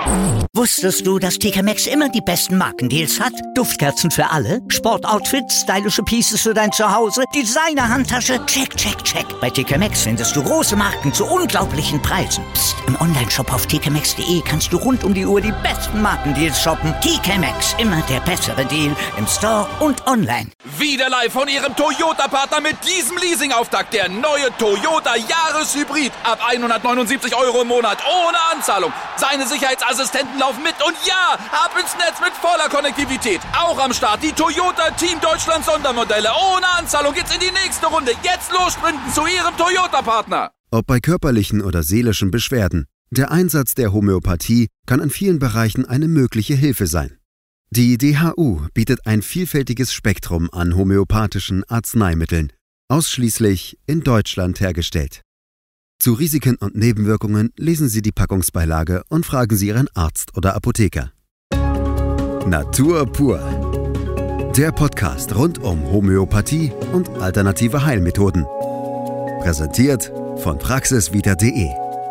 Wusstest du, dass TK Maxx immer die besten Markendeals hat? Duftkerzen für alle, Sportoutfits, stylische Pieces für dein Zuhause, Designer-Handtasche, check, check, check. Bei TK Maxx findest du große Marken zu unglaublichen Preisen. Psst. Im Onlineshop auf tkmaxx.de kannst du rund um die Uhr die besten Markendeals shoppen. TK Maxx, immer der bessere Deal im Store und online. Wieder live von Ihrem Toyota-Partner mit diesem Leasing-Auftakt. Der neue Toyota Jahreshybrid. Ab 179 € im Monat. Ohne Anzahlung. Seine Sicherheitsassistenten laufen mit. Und ja, ab ins Netz mit voller Konnektivität. Auch am Start die Toyota Team Deutschland Sondermodelle. Ohne Anzahlung geht's in die nächste Runde. Jetzt los sprinten zu Ihrem Toyota-Partner. Ob bei körperlichen oder seelischen Beschwerden, der Einsatz der Homöopathie kann in vielen Bereichen eine mögliche Hilfe sein. Die DHU bietet ein vielfältiges Spektrum an homöopathischen Arzneimitteln, ausschließlich in Deutschland hergestellt. Zu Risiken und Nebenwirkungen lesen Sie die Packungsbeilage und fragen Sie Ihren Arzt oder Apotheker. Natur pur. Der Podcast rund um Homöopathie und alternative Heilmethoden. Präsentiert von praxisvita.de.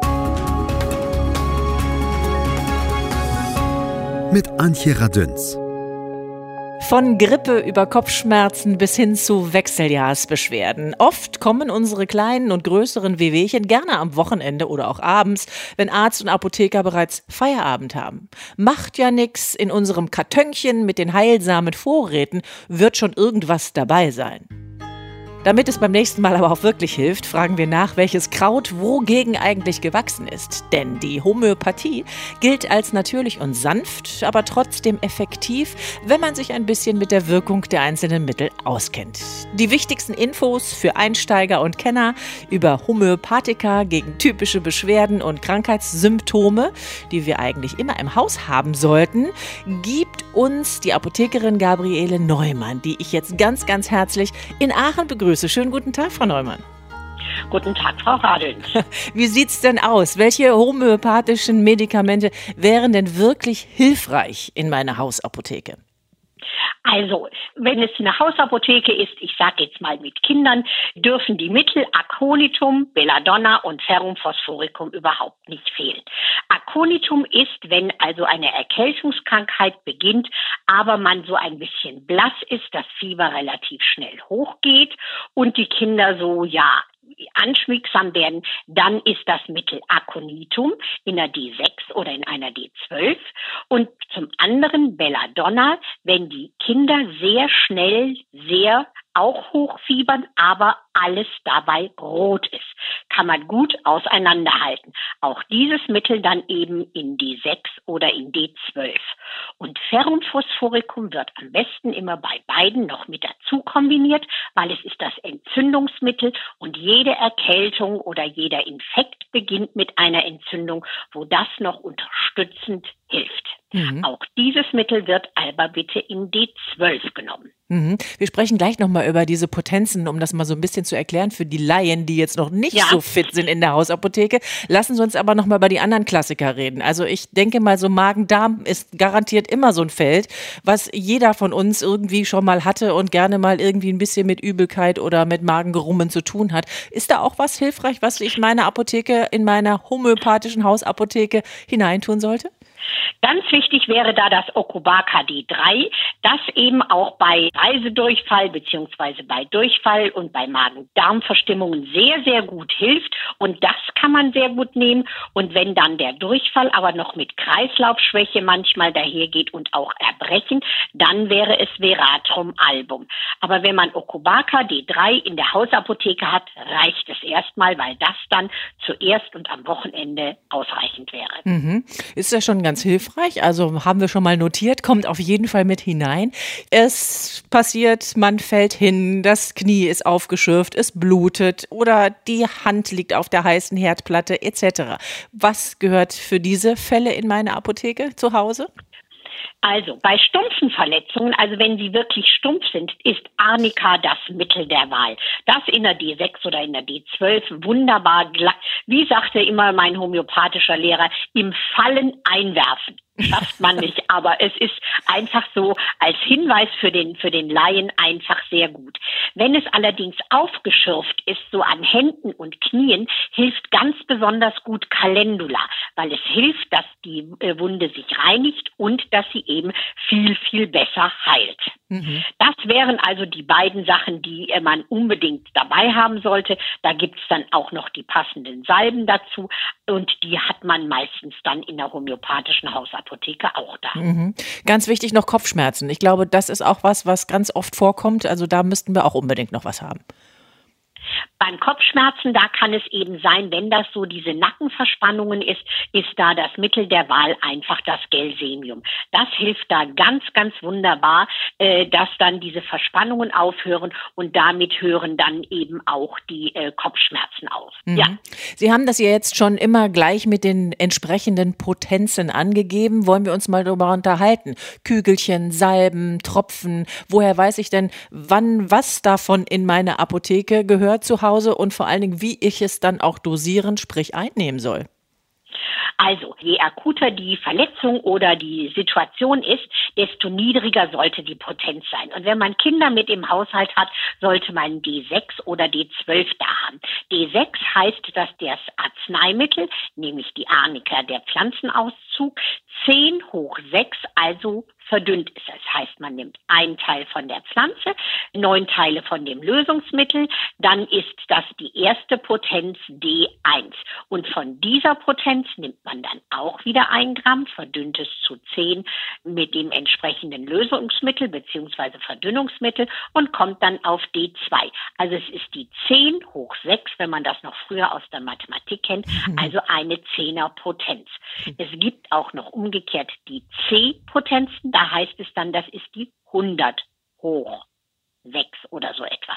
Mit Antje Radünz. Von Grippe über Kopfschmerzen bis hin zu Wechseljahrsbeschwerden. Oft kommen unsere kleinen und größeren Wehwehchen gerne am Wochenende oder auch abends, wenn Arzt und Apotheker bereits Feierabend haben. Macht ja nix, in unserem Kartönchen mit den heilsamen Vorräten wird schon irgendwas dabei sein. Damit es beim nächsten Mal aber auch wirklich hilft, fragen wir nach, welches Kraut wogegen eigentlich gewachsen ist. Denn die Homöopathie gilt als natürlich und sanft, aber trotzdem effektiv, wenn man sich ein bisschen mit der Wirkung der einzelnen Mittel auskennt. Die wichtigsten Infos für Einsteiger und Kenner über Homöopathika gegen typische Beschwerden und Krankheitssymptome, die wir eigentlich immer im Haus haben sollten, gibt uns die Apothekerin Gabriele Neumann, die ich jetzt ganz, ganz herzlich in Aachen begrüße. Schönen guten Tag, Frau Neumann. Guten Tag, Frau Radünz. Wie sieht's denn aus? Welche homöopathischen Medikamente wären denn wirklich hilfreich in meiner Hausapotheke? Also, wenn es eine Hausapotheke ist, ich sage jetzt mal mit Kindern, dürfen die Mittel Aconitum, Belladonna und Ferrum phosphoricum überhaupt nicht fehlen. Aconitum ist, wenn also eine Erkältungskrankheit beginnt, aber man so ein bisschen blass ist, das Fieber relativ schnell hochgeht und die Kinder so, anschmiegsam werden, dann ist das Mittel Aconitum in einer D6 oder in einer D12 und zum anderen Belladonna, wenn die Kinder sehr schnell, sehr auch hochfiebern, aber alles dabei rot ist. Kann man gut auseinanderhalten. Auch dieses Mittel dann eben in D6 oder in D12. Und Ferrum phosphoricum wird am besten immer bei beiden noch mit dazu kombiniert, weil es ist das Entzündungsmittel und jede Erkältung oder jeder Infekt beginnt mit einer Entzündung, wo das noch unterstützend hilft. Auch dieses Mittel wird aber bitte in D12 genommen. Wir sprechen gleich nochmal über diese Potenzen, um das mal so ein bisschen zu erklären für die Laien, die jetzt noch nicht so fit sind in der Hausapotheke. Lassen Sie uns aber nochmal über die anderen Klassiker reden. Also ich denke mal, so Magen-Darm ist garantiert immer so ein Feld, was jeder von uns irgendwie schon mal hatte und gerne mal irgendwie ein bisschen mit Übelkeit oder mit Magengerummen zu tun hat. Ist da auch was hilfreich, was ich meiner Apotheke, in meiner homöopathischen Hausapotheke hineintun sollte? Ganz wichtig wäre da das Okubaka D3, das eben auch bei Reisedurchfall bzw. bei Durchfall und bei Magen-Darm-Verstimmungen sehr, sehr gut hilft. Und das kann man sehr gut nehmen. Und wenn dann der Durchfall aber noch mit Kreislaufschwäche manchmal dahergeht und auch Erbrechen, dann wäre es Veratrum album. Aber wenn man Okubaka D3 in der Hausapotheke hat, reicht es erstmal, weil das dann zuerst und am Wochenende ausreichend wäre. Ist ja schon ganz hilfreich, also haben wir schon mal notiert, kommt auf jeden Fall mit hinein. Es passiert, man fällt hin, das Knie ist aufgeschürft, es blutet oder die Hand liegt auf der heißen Herdplatte etc. Was gehört für diese Fälle in meine Apotheke zu Hause? Also bei stumpfen Verletzungen, also wenn sie wirklich stumpf sind, ist Arnika das Mittel der Wahl. Das in der D6 oder in der D12 wunderbar, wie sagte immer mein homöopathischer Lehrer, im Fallen einwerfen. schafft man nicht. Aber es ist einfach so als Hinweis für den Laien einfach sehr gut. Wenn es allerdings aufgeschürft ist, so an Händen und Knien, hilft ganz besonders gut Calendula, weil es hilft, dass die Wunde sich reinigt und dass sie eben viel, viel besser heilt. Mhm. Das wären also die beiden Sachen, die man unbedingt dabei haben sollte. Da gibt's dann auch noch die passenden Salben dazu und die hat man meistens dann in der homöopathischen Hausapotheke auch da. Mhm. Ganz wichtig noch Kopfschmerzen. Ich glaube, das ist auch was ganz oft vorkommt. Also da müssten wir auch unbedingt noch was haben. Beim Kopfschmerzen, da kann es eben sein, wenn das so diese Nackenverspannungen ist da das Mittel der Wahl einfach das Gelsemium. Das hilft da ganz, ganz wunderbar, dass dann diese Verspannungen aufhören und damit hören dann eben auch die Kopfschmerzen auf. Mhm. Ja. Sie haben das ja jetzt schon immer gleich mit den entsprechenden Potenzen angegeben. Wollen wir uns mal darüber unterhalten? Kügelchen, Salben, Tropfen. Woher weiß ich denn, wann was davon in meine Apotheke gehört zu Hause und vor allen Dingen, wie ich es dann auch dosieren, sprich einnehmen soll? Also, je akuter die Verletzung oder die Situation ist, desto niedriger sollte die Potenz sein. Und wenn man Kinder mit im Haushalt hat, sollte man D6 oder D12 da haben. D6 heißt, dass das Arzneimittel, nämlich die Arnika, der Pflanzenauszug, 10�6, also verdünnt ist. Das heißt, man nimmt einen Teil von der Pflanze, 9 Teile von dem Lösungsmittel, dann ist das die erste Potenz D1. Und von dieser Potenz nimmt man dann auch wieder 1 Gramm, verdünnt es zu 10 mit dem entsprechenden Lösungsmittel bzw. Verdünnungsmittel und kommt dann auf D2. Also es ist die 10�6, wenn man das noch früher aus der Mathematik kennt, also eine 10er Potenz. Es gibt auch noch umgekehrt die C-Potenzen, da heißt es dann, das ist die 100 hoch 6 oder so etwas.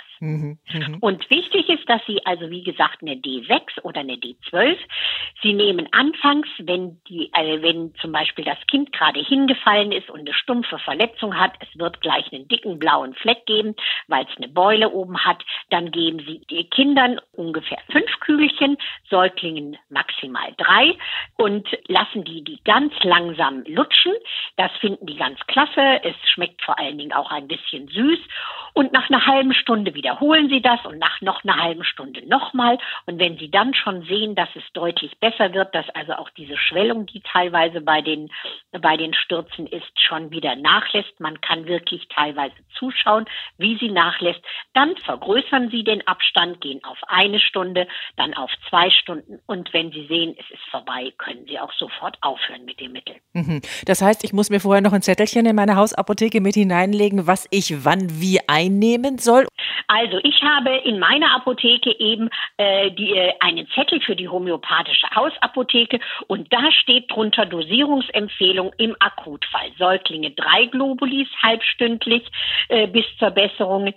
Und wichtig ist, dass Sie also, wie gesagt, eine D6 oder eine D12, Sie nehmen anfangs, wenn zum Beispiel das Kind gerade hingefallen ist und eine stumpfe Verletzung hat, es wird gleich einen dicken blauen Fleck geben, weil es eine Beule oben hat, dann geben Sie den Kindern ungefähr 5 Kügelchen, Säuglingen maximal 3 und lassen die ganz langsam lutschen. Das finden die ganz klasse. Es schmeckt vor allen Dingen auch ein bisschen süß. Und nach einer halben Stunde wiederholen Sie das und nach noch einer halben Stunde nochmal. Und wenn Sie dann schon sehen, dass es deutlich besser wird, dass also auch diese Schwellung, die teilweise bei den Stürzen ist, schon wieder nachlässt, man kann wirklich teilweise zuschauen, wie sie nachlässt, dann vergrößern Sie den Abstand, gehen auf 1 Stunde, dann auf 2 Stunden. Und wenn Sie sehen, es ist vorbei, können Sie auch sofort aufhören mit dem Mittel. Das heißt, ich muss mir vorher noch ein Zettelchen in meine Hausapotheke mit hineinlegen, was ich wann wie einnehmen soll? Also ich habe in meiner Apotheke eben einen Zettel für die homöopathische Hausapotheke und da steht drunter Dosierungsempfehlung im Akutfall. Säuglinge 3 Globulis halbstündlich bis zur Besserung,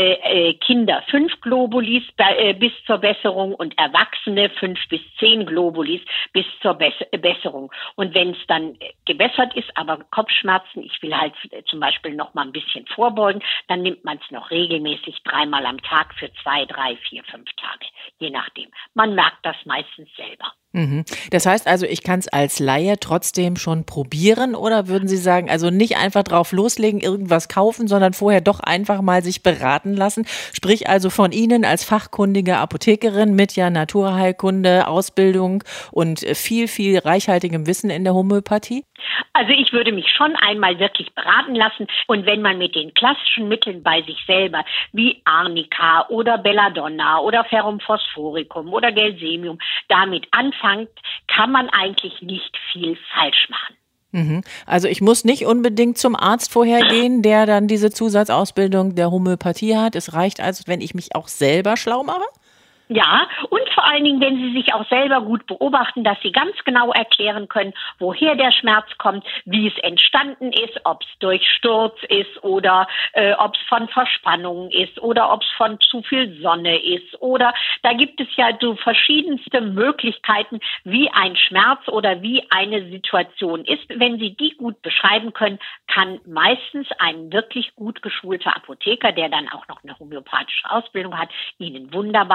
Kinder 5 Globulis bis zur Besserung und Erwachsene 5 bis 10 Globulis bis zur Besserung. Und wenn es dann gebessert ist, aber Kopfschmerzen, ich will halt zum Beispiel noch mal ein bisschen vorbeugen, dann nimmt man es noch regelmäßig 3-mal am Tag für 2, 3, 4, 5 Tage, je nachdem. Man merkt das meistens selber. Das heißt also, ich kann es als Laie trotzdem schon probieren oder würden Sie sagen, also nicht einfach drauf loslegen, irgendwas kaufen, sondern vorher doch einfach mal sich beraten lassen? Sprich also von Ihnen als fachkundige Apothekerin mit ja Naturheilkunde, Ausbildung und viel, viel reichhaltigem Wissen in der Homöopathie? Also ich würde mich schon einmal wirklich beraten lassen und wenn man mit den klassischen Mitteln bei sich selber wie Arnika oder Belladonna oder Ferrum phosphoricum oder Gelsemium damit anfängt, kann man eigentlich nicht viel falsch machen. Also ich muss nicht unbedingt zum Arzt vorher gehen, der dann diese Zusatzausbildung der Homöopathie hat. Es reicht also, wenn ich mich auch selber schlau mache? Ja, und vor allen Dingen, wenn Sie sich auch selber gut beobachten, dass Sie ganz genau erklären können, woher der Schmerz kommt, wie es entstanden ist, ob es durch Sturz ist oder ob es von Verspannungen ist oder ob es von zu viel Sonne ist oder da gibt es ja so verschiedenste Möglichkeiten, wie ein Schmerz oder wie eine Situation ist. Wenn Sie die gut beschreiben können, kann meistens ein wirklich gut geschulter Apotheker, der dann auch noch eine homöopathische Ausbildung hat, Ihnen wunderbar weiterhelfen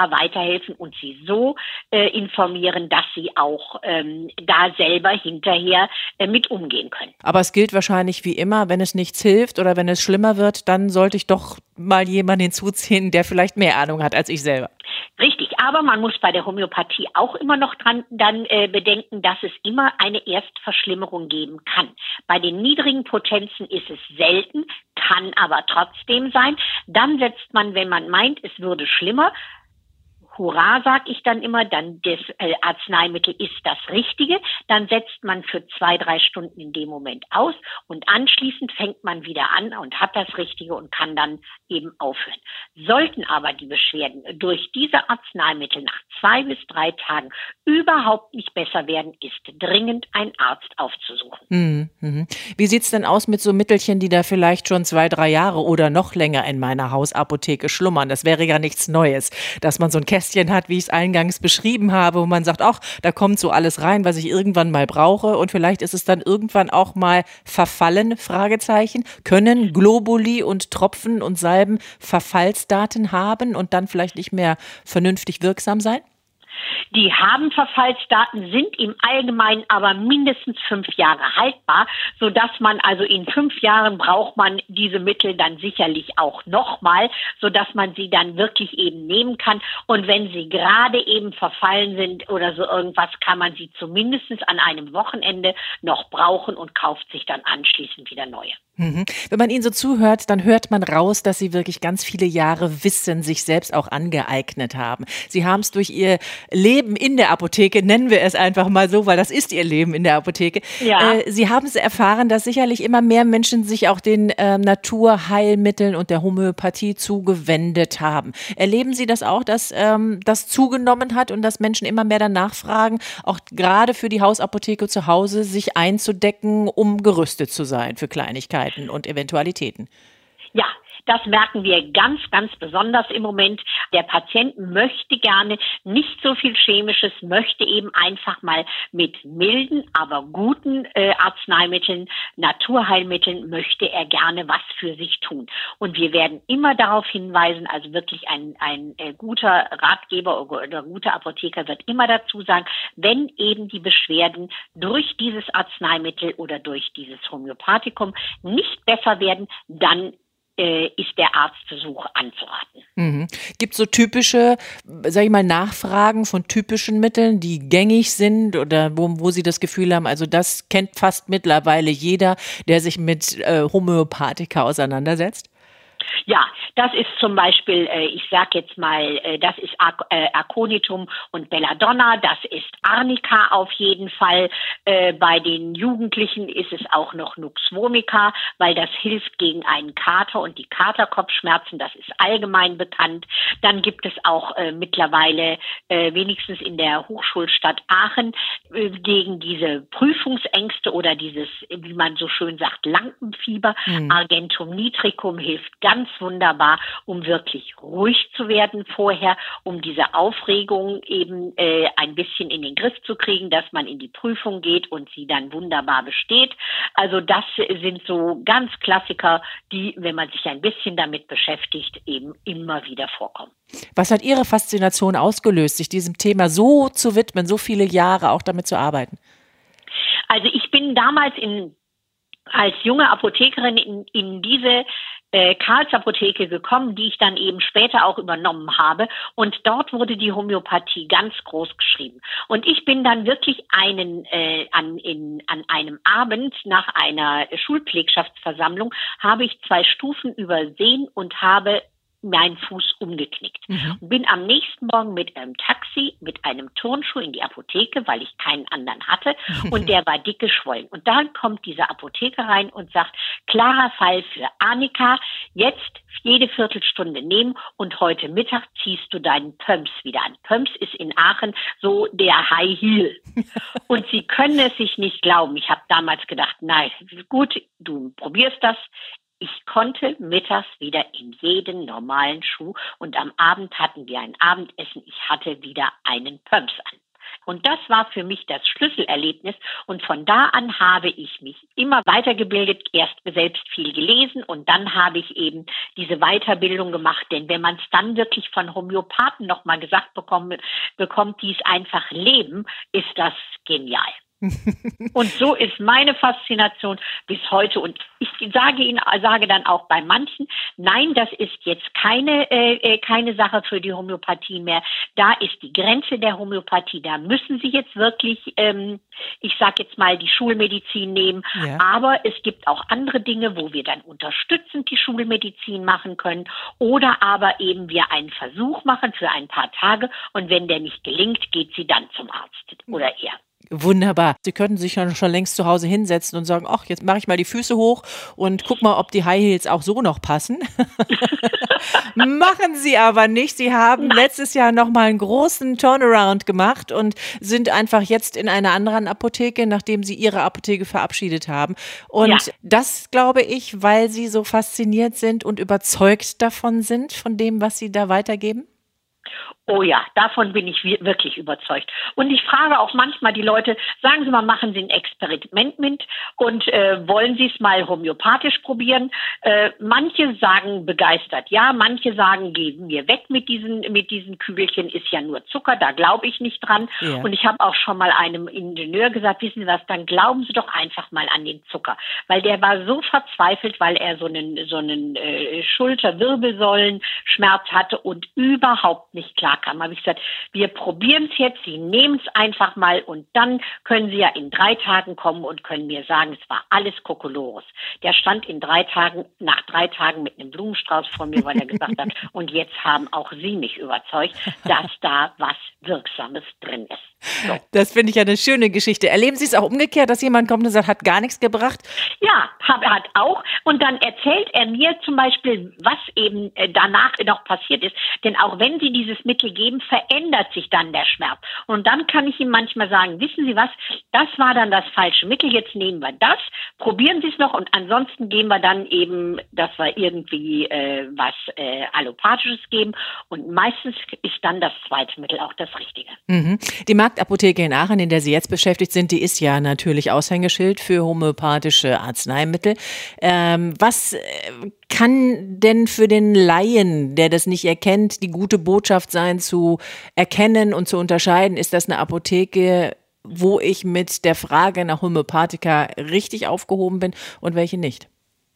weiterhelfen und sie so informieren, dass sie auch da selber hinterher mit umgehen können. Aber es gilt wahrscheinlich wie immer, wenn es nichts hilft oder wenn es schlimmer wird, dann sollte ich doch mal jemanden hinzuziehen, der vielleicht mehr Ahnung hat als ich selber. Richtig, aber man muss bei der Homöopathie auch immer noch dann bedenken, dass es immer eine Erstverschlimmerung geben kann. Bei den niedrigen Potenzen ist es selten, kann aber trotzdem sein. Dann setzt man, wenn man meint, es würde schlimmer, hurra, sag ich dann immer, dann das Arzneimittel ist das Richtige, dann setzt man für 2-3 Stunden in dem Moment aus und anschließend fängt man wieder an und hat das Richtige und kann dann eben aufhören. Sollten aber die Beschwerden durch diese Arzneimittel nach 2 bis 3 Tagen überhaupt nicht besser werden, ist dringend ein Arzt aufzusuchen. Wie sieht's denn aus mit so Mittelchen, die da vielleicht schon 2-3 Jahre oder noch länger in meiner Hausapotheke schlummern? Das wäre ja nichts Neues, dass man so ein Kästchen hat, wie ich es eingangs beschrieben habe, wo man sagt, ach, da kommt so alles rein, was ich irgendwann mal brauche und vielleicht ist es dann irgendwann auch mal verfallen, Fragezeichen. Können Globuli und Tropfen und Salben Verfallsdaten haben und dann vielleicht nicht mehr vernünftig wirksam sein? Die haben Verfallsdaten, sind im Allgemeinen aber mindestens 5 Jahre haltbar, sodass man also in 5 Jahren braucht man diese Mittel dann sicherlich auch nochmal, sodass man sie dann wirklich eben nehmen kann. Und wenn sie gerade eben verfallen sind oder so irgendwas, kann man sie zumindest an einem Wochenende noch brauchen und kauft sich dann anschließend wieder neue. Wenn man Ihnen so zuhört, dann hört man raus, dass Sie wirklich ganz viele Jahre Wissen sich selbst auch angeeignet haben. Sie haben es durch Ihr Leben in der Apotheke, nennen wir es einfach mal so, weil das ist Ihr Leben in der Apotheke. Ja. Sie haben es erfahren, dass sicherlich immer mehr Menschen sich auch den Naturheilmitteln und der Homöopathie zugewendet haben. Erleben Sie das auch, dass das zugenommen hat und dass Menschen immer mehr danach fragen, auch gerade für die Hausapotheke zu Hause sich einzudecken, um gerüstet zu sein für Kleinigkeiten und Eventualitäten? Ja, das merken wir ganz, ganz besonders im Moment. Der Patient möchte gerne nicht so viel Chemisches, möchte eben einfach mal mit milden, aber guten Arzneimitteln, Naturheilmitteln, möchte er gerne was für sich tun. Und wir werden immer darauf hinweisen, also wirklich ein guter Ratgeber oder guter Apotheker wird immer dazu sagen, wenn eben die Beschwerden durch dieses Arzneimittel oder durch dieses Homöopathikum nicht besser werden, dann ist der Arztbesuch anzuraten. Gibt es so typische, sag ich mal, Nachfragen von typischen Mitteln, die gängig sind oder wo Sie das Gefühl haben, also das kennt fast mittlerweile jeder, der sich mit Homöopathika auseinandersetzt? Ja, das ist zum Beispiel, ich sag jetzt mal, das ist Aconitum und Belladonna, das ist Arnika auf jeden Fall. Bei den Jugendlichen ist es auch noch Nux vomica, weil das hilft gegen einen Kater und die Katerkopfschmerzen, das ist allgemein bekannt. Dann gibt es auch mittlerweile, wenigstens in der Hochschulstadt Aachen, gegen diese Prüfungsängste oder dieses, wie man so schön sagt, Lampenfieber. Argentum nitricum hilft ganz wunderbar, um wirklich ruhig zu werden vorher, um diese Aufregung eben ein bisschen in den Griff zu kriegen, dass man in die Prüfung geht und sie dann wunderbar besteht. Also das sind so ganz Klassiker, die, wenn man sich ein bisschen damit beschäftigt, eben immer wieder vorkommen. Was hat Ihre Faszination ausgelöst, sich diesem Thema so zu widmen, so viele Jahre auch damit zu arbeiten? Also ich bin damals als junge Apothekerin in diese Karlsapotheke gekommen, die ich dann eben später auch übernommen habe. Und dort wurde die Homöopathie ganz groß geschrieben. Und ich bin dann wirklich an einem Abend nach einer Schulpflegschaftsversammlung habe ich 2 Stufen übersehen und habe meinen Fuß umgeknickt. Und bin am nächsten Morgen mit einem Taxi, mit einem Turnschuh in die Apotheke, weil ich keinen anderen hatte und der war dick geschwollen. Und dann kommt dieser Apotheker rein und sagt, klarer Fall für Arnika, jetzt jede Viertelstunde nehmen und heute Mittag ziehst du deinen Pumps wieder an. Pumps ist in Aachen so der High Heel. Und Sie können es sich nicht glauben. Ich habe damals gedacht, nein, gut, du probierst das. Ich konnte mittags wieder in jeden normalen Schuh und am Abend hatten wir ein Abendessen. Ich hatte wieder einen Pumps an. Und das war für mich das Schlüsselerlebnis. Und von da an habe ich mich immer weitergebildet, erst selbst viel gelesen und dann habe ich eben diese Weiterbildung gemacht. Denn wenn man es dann wirklich von Homöopathen nochmal gesagt bekommt, die es einfach leben, ist das genial. Und so ist meine Faszination bis heute. Und ich sage dann auch bei manchen, nein, das ist jetzt keine Sache für die Homöopathie mehr. Da ist die Grenze der Homöopathie. Da müssen Sie jetzt wirklich, ich sage jetzt mal, die Schulmedizin nehmen. Ja. Aber es gibt auch andere Dinge, wo wir dann unterstützend die Schulmedizin machen können. Oder aber eben wir einen Versuch machen für ein paar Tage. Und wenn der nicht gelingt, geht sie dann zum Arzt oder er. Wunderbar. Sie könnten sich schon längst zu Hause hinsetzen und sagen, ach, jetzt mache ich mal die Füße hoch und guck mal, ob die High Heels auch so noch passen. Machen Sie aber nicht. Sie haben letztes Jahr nochmal einen großen Turnaround gemacht und sind einfach jetzt in einer anderen Apotheke, nachdem Sie Ihre Apotheke verabschiedet haben. Und das, glaube ich, weil Sie so fasziniert sind und überzeugt davon sind, von dem, was Sie da weitergeben? Oh ja, davon bin ich wirklich überzeugt. Und ich frage auch manchmal die Leute, sagen Sie mal, machen Sie ein Experiment mit und wollen Sie es mal homöopathisch probieren? Manche sagen begeistert ja, manche sagen, gehen wir weg mit diesen Kügelchen, ist ja nur Zucker, da glaube ich nicht dran. Ja. Und ich habe auch schon mal einem Ingenieur gesagt, wissen Sie was, dann glauben Sie doch einfach mal an den Zucker. Weil der war so verzweifelt, weil er so einen Schulter-Wirbelsäulen-Schmerz hatte und überhaupt nicht klar kam. Habe ich gesagt, wir probieren es jetzt, Sie nehmen es einfach mal und dann können Sie ja in 3 Tagen kommen und können mir sagen, es war alles Kokolores. Der stand nach 3 Tagen mit einem Blumenstrauß vor mir, weil er gesagt hat, und jetzt haben auch Sie mich überzeugt, dass da was Wirksames drin ist. So. Das finde ich ja eine schöne Geschichte. Erleben Sie es auch umgekehrt, dass jemand kommt und sagt, hat gar nichts gebracht? Ja, hat auch. Und dann erzählt er mir zum Beispiel, was eben danach noch passiert ist. Denn auch wenn Sie dieses Mittel geben, verändert sich dann der Schmerz. Und dann kann ich ihm manchmal sagen, wissen Sie was, das war dann das falsche Mittel, jetzt nehmen wir das, probieren Sie es noch und ansonsten geben wir dann eben, dass wir irgendwie was Allopathisches geben. Und meistens ist dann das zweite Mittel auch das Richtige. Mhm. Die Marktapotheke in Aachen, in der Sie jetzt beschäftigt sind, die ist ja natürlich Aushängeschild für homöopathische Arzneimittel. Was kann denn für den Laien, der das nicht erkennt, die gute Botschaft sein, zu erkennen und zu unterscheiden? Ist das eine Apotheke, wo ich mit der Frage nach Homöopathika richtig aufgehoben bin und welche nicht?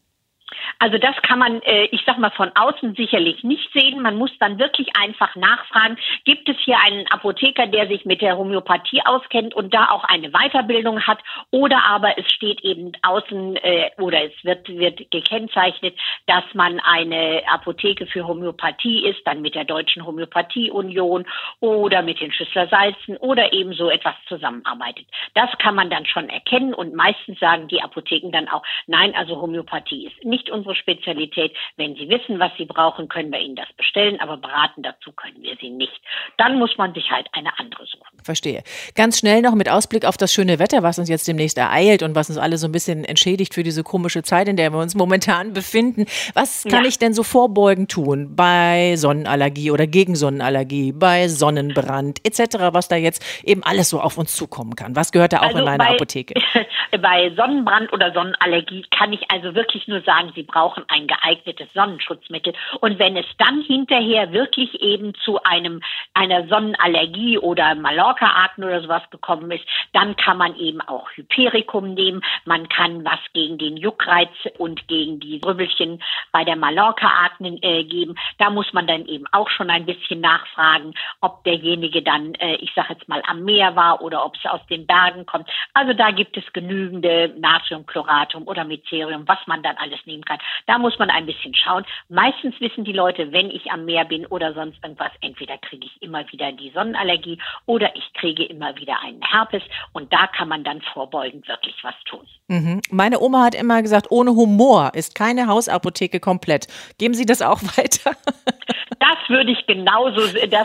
Also das kann man, ich sag mal, von außen sicherlich nicht sehen. Man muss dann wirklich einfach nachfragen, gibt es hier einen Apotheker, der sich mit der Homöopathie auskennt und da auch eine Weiterbildung hat, oder aber es steht eben außen oder es wird gekennzeichnet, dass man eine Apotheke für Homöopathie ist, dann mit der Deutschen Homöopathie-Union oder mit den Schüssler Salzen oder eben so etwas zusammenarbeitet. Das kann man dann schon erkennen und meistens sagen die Apotheken dann auch, nein, also Homöopathie ist nicht unsere Spezialität. Wenn Sie wissen, was Sie brauchen, können wir Ihnen das bestellen, aber beraten dazu können wir Sie nicht. Dann muss man sich halt eine andere suchen. Verstehe. Ganz schnell noch mit Ausblick auf das schöne Wetter, was uns jetzt demnächst ereilt und was uns alle so ein bisschen entschädigt für diese komische Zeit, in der wir uns momentan befinden. Was kann ich denn so vorbeugend tun bei Sonnenallergie oder gegen Sonnenallergie, bei Sonnenbrand etc., was da jetzt eben alles so auf uns zukommen kann? Was gehört da auch in meine Apotheke? Bei Sonnenbrand oder Sonnenallergie kann ich also wirklich nur sagen, Sie brauchen ein geeignetes Sonnenschutzmittel. Und wenn es dann hinterher wirklich eben zu einer Sonnenallergie oder Mallorca-Akne oder sowas gekommen ist, dann kann man eben auch Hypericum nehmen. Man kann was gegen den Juckreiz und gegen die Drübbelchen bei der Mallorca-Akne geben. Da muss man dann eben auch schon ein bisschen nachfragen, ob derjenige dann, ich sage jetzt mal, am Meer war oder ob es aus den Bergen kommt. Also da gibt es genügende Natriumchloratum oder Metherium, was man dann alles nehmen kann. Da muss man ein bisschen schauen. Meistens wissen die Leute, wenn ich am Meer bin oder sonst irgendwas, entweder kriege ich immer wieder die Sonnenallergie oder ich kriege immer wieder einen Herpes und da kann man dann vorbeugend wirklich was tun. Mhm. Meine Oma hat immer gesagt, ohne Humor ist keine Hausapotheke komplett. Geben Sie das auch weiter? Das würde ich genauso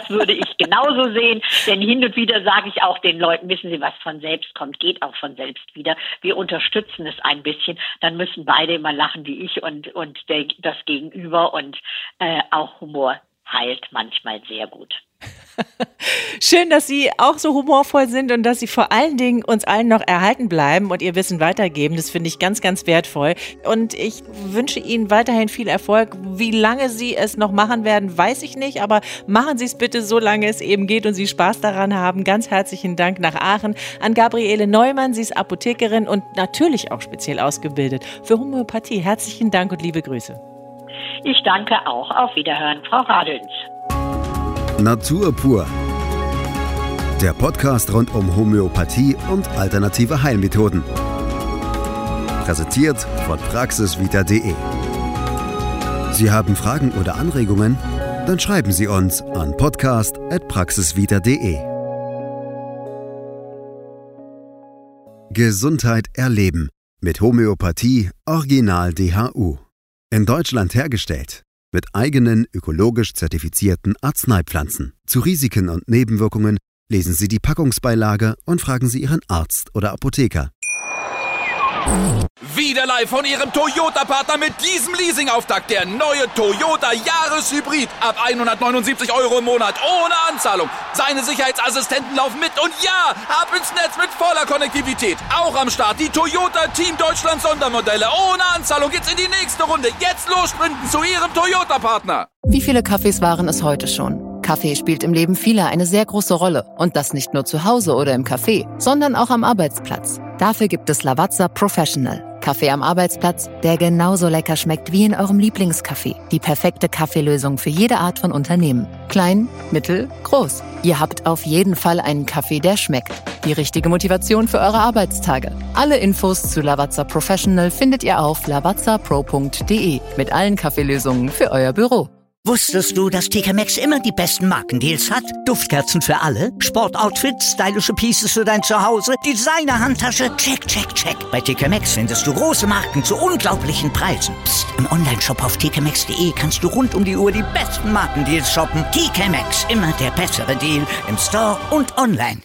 sehen, denn hin und wieder sage ich auch den Leuten, wissen Sie, was von selbst kommt, geht auch von selbst wieder. Wir unterstützen es ein bisschen, dann müssen beide immer lachen wie ich und das Gegenüber und auch Humor heilt manchmal sehr gut. Schön, dass Sie auch so humorvoll sind und dass Sie vor allen Dingen uns allen noch erhalten bleiben und Ihr Wissen weitergeben. Das finde ich ganz, ganz wertvoll. Und ich wünsche Ihnen weiterhin viel Erfolg. Wie lange Sie es noch machen werden, weiß ich nicht. Aber machen Sie es bitte, solange es eben geht und Sie Spaß daran haben. Ganz herzlichen Dank nach Aachen an Gabriele Neumann. Sie ist Apothekerin und natürlich auch speziell ausgebildet für Homöopathie. Herzlichen Dank und liebe Grüße. Ich danke auch. Auf Wiederhören, Frau Radels. Natur pur. Der Podcast rund um Homöopathie und alternative Heilmethoden. Präsentiert von praxisvita.de. Sie haben Fragen oder Anregungen? Dann schreiben Sie uns an podcast@praxisvita.de. Gesundheit erleben. Mit Homöopathie Original DHU. In Deutschland hergestellt. Mit eigenen ökologisch zertifizierten Arzneipflanzen. Zu Risiken und Nebenwirkungen lesen Sie die Packungsbeilage und fragen Sie Ihren Arzt oder Apotheker. Wieder live von Ihrem Toyota-Partner mit diesem Leasing-Auftakt. Der neue Toyota Jahreshybrid. Ab 179 € im Monat. Ohne Anzahlung. Seine Sicherheitsassistenten laufen mit. Und ja, ab ins Netz mit voller Konnektivität. Auch am Start die Toyota Team Deutschland Sondermodelle. Ohne Anzahlung geht's in die nächste Runde. Jetzt los sprinten zu Ihrem Toyota-Partner. Wie viele Kaffees waren es heute schon? Kaffee spielt im Leben vieler eine sehr große Rolle. Und das nicht nur zu Hause oder im Café, sondern auch am Arbeitsplatz. Dafür gibt es Lavazza Professional. Kaffee am Arbeitsplatz, der genauso lecker schmeckt wie in eurem Lieblingscafé. Die perfekte Kaffeelösung für jede Art von Unternehmen. Klein, mittel, groß. Ihr habt auf jeden Fall einen Kaffee, der schmeckt. Die richtige Motivation für eure Arbeitstage. Alle Infos zu Lavazza Professional findet ihr auf lavazzapro.de mit allen Kaffeelösungen für euer Büro. Wusstest du, dass TK Maxx immer die besten Markendeals hat? Duftkerzen für alle, Sportoutfits, stylische Pieces für dein Zuhause, Designer-Handtasche, check, check, check. Bei TK Maxx findest du große Marken zu unglaublichen Preisen. Psst. Im Onlineshop auf tkmaxx.de kannst du rund um die Uhr die besten Markendeals shoppen. TK Maxx, immer der bessere Deal im Store und online.